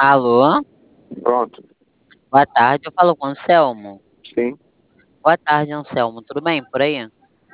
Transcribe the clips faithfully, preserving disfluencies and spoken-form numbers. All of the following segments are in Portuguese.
Alô? Pronto. Boa tarde, eu falo com o Anselmo. Sim. Boa tarde, Anselmo, tudo bem por aí?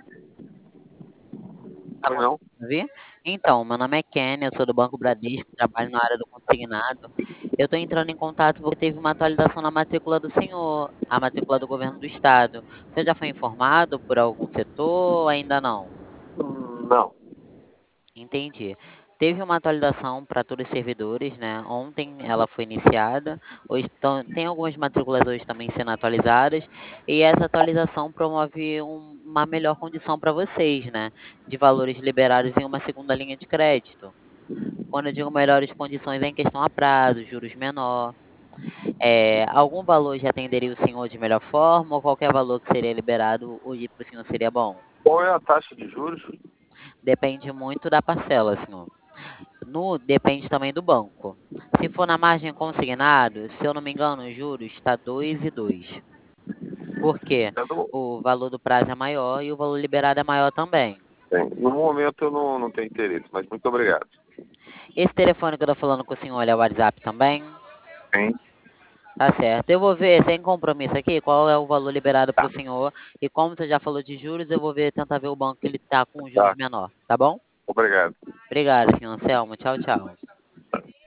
Tá Pois não? conseguindo me ouvir? Então, meu nome é Kenny, eu sou do Banco Bradesco, trabalho na área do consignado. Eu estou entrando em contato porque teve uma atualização na matrícula do senhor, a matrícula do governo do estado. O senhor já foi informado por algum setor ou ainda não? Hum, Não. Entendi. Teve uma atualização para todos os servidores, né? Ontem ela foi iniciada. Hoje tão- tem algumas matrículas hoje também sendo atualizadas. E essa atualização promove um- uma melhor condição para vocês, né? De valores liberados em uma segunda linha de crédito. Quando eu digo melhores condições, é em questão a prazo, juros menor. É, algum valor já atenderia o senhor de melhor forma ou qualquer valor que seria liberado hoje para o senhor seria bom? Qual é a taxa de juros? Depende muito da parcela, senhor. No depende também do banco. Se for na margem consignado, se eu não me engano, o juros está dois e dois. Por quê? É do- O valor do prazo é maior e o valor liberado é maior também. Tem. No momento eu não, não tenho interesse, mas muito obrigado. Esse telefone que eu tô falando com o senhor é o WhatsApp também? Tem. Tá certo. Eu vou ver, sem compromisso aqui, qual é o valor liberado para Tá, o senhor. E como você já falou de juros, eu vou ver, tentar ver o banco que ele tá com juros tá. menor, tá bom? Obrigado. Obrigado, senhor Anselmo. Tchau, tchau.